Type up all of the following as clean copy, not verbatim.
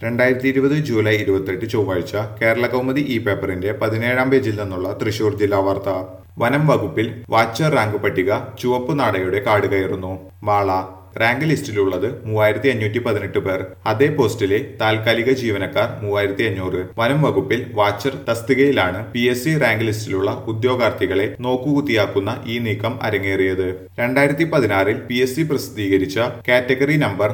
2020 July 28 ചൊവ്വാഴ്ച കേരള കൗമുദി ഈ പേപ്പറിന്റെ 17-ാം പേജിൽ നിന്നുള്ള തൃശൂർ ജില്ലാ വാർത്ത. വനം വകുപ്പിൽ വാച്ചർ റാങ്ക് പട്ടിക ചുവപ്പ് നാടയുടെ കാട് കയറുന്നു. മാള. റാങ്ക് ലിസ്റ്റിലുള്ളത് 3518 പേർ. അതേ പോസ്റ്റിലെ താൽക്കാലിക ജീവനക്കാർ 3500. വനം വകുപ്പിൽ വാച്ചർ തസ്തികയിലാണ് PSC റാങ്ക് ലിസ്റ്റിലുള്ള ഉദ്യോഗാർത്ഥികളെ നോക്കുകുത്തിയാക്കുന്ന ഈ നീക്കം അരങ്ങേറിയത്. 2016 PSC പ്രസിദ്ധീകരിച്ച കാറ്റഗറി നമ്പർ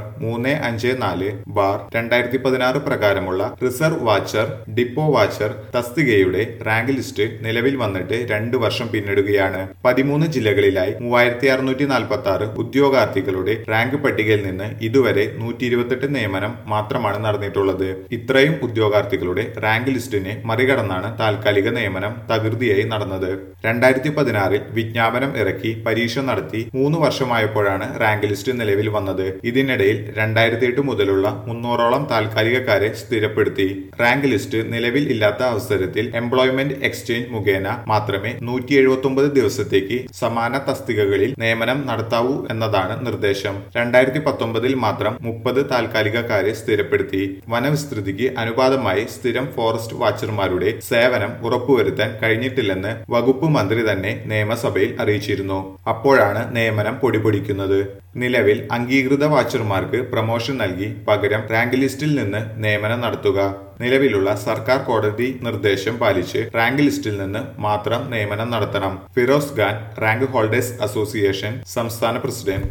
354/2016 പ്രകാരമുള്ള റിസർവ് വാച്ചർ, ഡിപ്പോ വാച്ചർ തസ്തികയുടെ റാങ്ക് ലിസ്റ്റ് നിലവിൽ വന്നിട്ട് 2 വർഷം പിന്നിടുകയാണ്. 13 ജില്ലകളിലായി 3646 ഉദ്യോഗാർത്ഥികളുടെ റാങ്ക് പട്ടികയിൽ നിന്ന് ഇതുവരെ 128 നിയമനം മാത്രമാണ് നടന്നിട്ടുള്ളത്. ഇത്രയും ഉദ്യോഗാർത്ഥികളുടെ റാങ്ക് ലിസ്റ്റിനെ മറികടന്നാണ് താൽക്കാലിക നിയമനം തകൃതിയായി നടന്നത്. 2016 വിജ്ഞാപനം ഇറക്കി പരീക്ഷ നടത്തി 3 വർഷമായപ്പോഴാണ് റാങ്ക് ലിസ്റ്റ് നിലവിൽ വന്നത്. ഇതിനിടയിൽ 2008 മുതലുള്ള 300ഓളം താൽക്കാലികക്കാരെ സ്ഥിരപ്പെടുത്തി. റാങ്ക് ലിസ്റ്റ് നിലവിൽ ഇല്ലാത്ത അവസരത്തിൽ എംപ്ലോയ്മെന്റ് എക്സ്ചേഞ്ച് മുഖേന മാത്രമേ 179 ദിവസത്തേക്ക് സമാന തസ്തികകളിൽ നിയമനം നടത്താവൂ എന്നതാണ് നിർദ്ദേശം. 2019 മാത്രം 30 താൽക്കാലികക്കാരെ സ്ഥിരപ്പെടുത്തി. വനവിസ്തൃതിക്ക് അനുപാതമായി സ്ഥിരം ഫോറസ്റ്റ് വാച്ചർമാരുടെ സേവനം ഉറപ്പുവരുത്താൻ കഴിഞ്ഞിട്ടില്ലെന്ന് വകുപ്പ് മന്ത്രി തന്നെ നിയമസഭയിൽ അറിയിച്ചിരുന്നു. അപ്പോഴാണ് നിയമനം പൊടിപൊടിക്കുന്നത്. നിലവിൽ അംഗീകൃത വാച്ചർമാർക്ക് പ്രമോഷൻ നൽകി പകരം റാങ്ക് ലിസ്റ്റിൽ നിന്ന് നിയമനം നടത്തുക. നിലവിലുള്ള സർക്കാർ കോടതി നിർദ്ദേശം പാലിച്ച് റാങ്ക് ലിസ്റ്റിൽ നിന്ന് മാത്രം നിയമനം നടത്തണം. Firoz Khan, rank holders association സംസ്ഥാന പ്രസിഡന്റ്.